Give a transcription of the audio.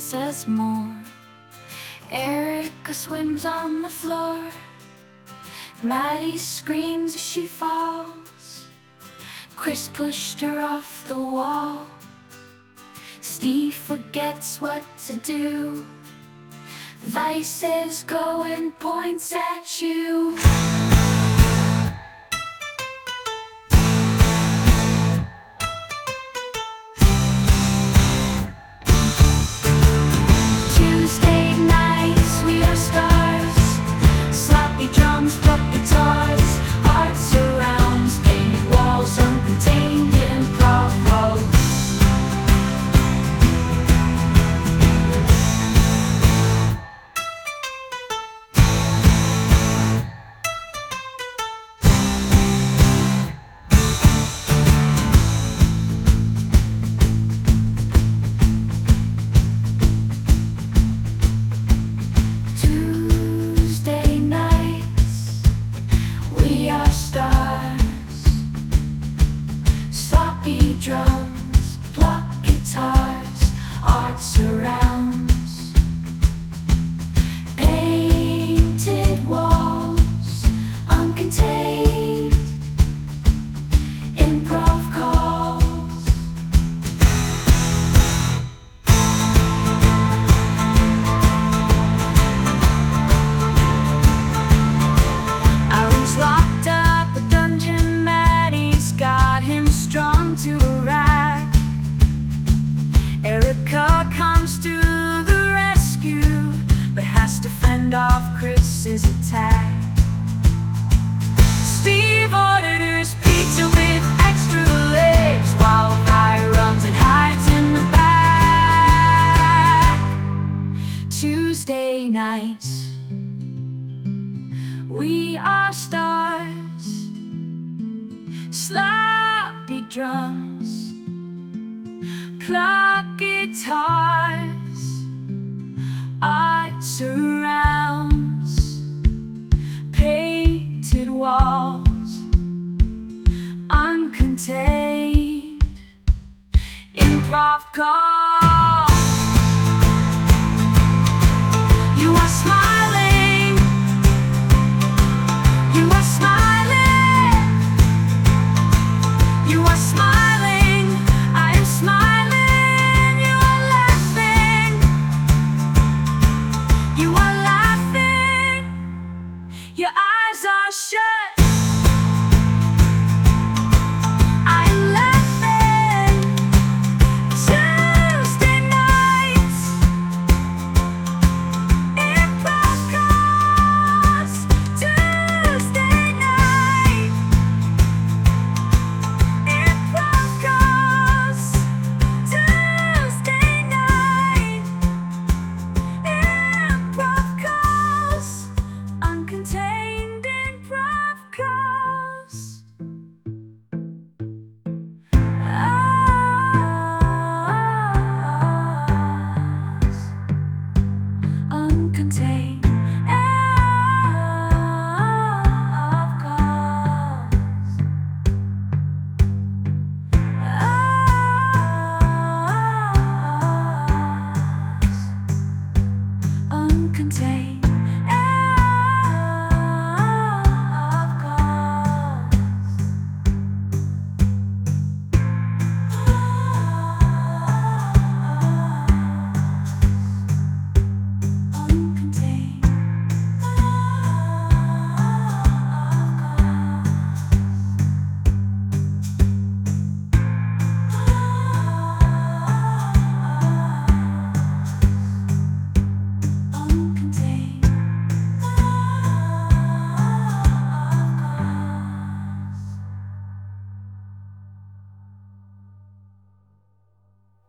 says more. Erica swims on the floor. Maddie screams as she falls. Chris pushed her off the wall. Steve forgets what to do. Vice says go and points at you. Tuesday nights, we are stars. Sloppy drums, pop guitars. Art surrounds, painted walls, uncontained improv halls. Tuesday nights, we are stars. Sloppy drums, block guitars, art surrounds, painted walls, uncontained improv calls. Aaron's locked up a dungeon, Maddie's got him strung to a rack. Erica comes to the rescue, but has to fend off Chris's attack. Steve orders pizza with extra legs, while Guy runs and hides in the back. Tuesday nights, we are stars. Sloppy drums, pluck guitars, art surrounds, painted walls, uncontained improv calls.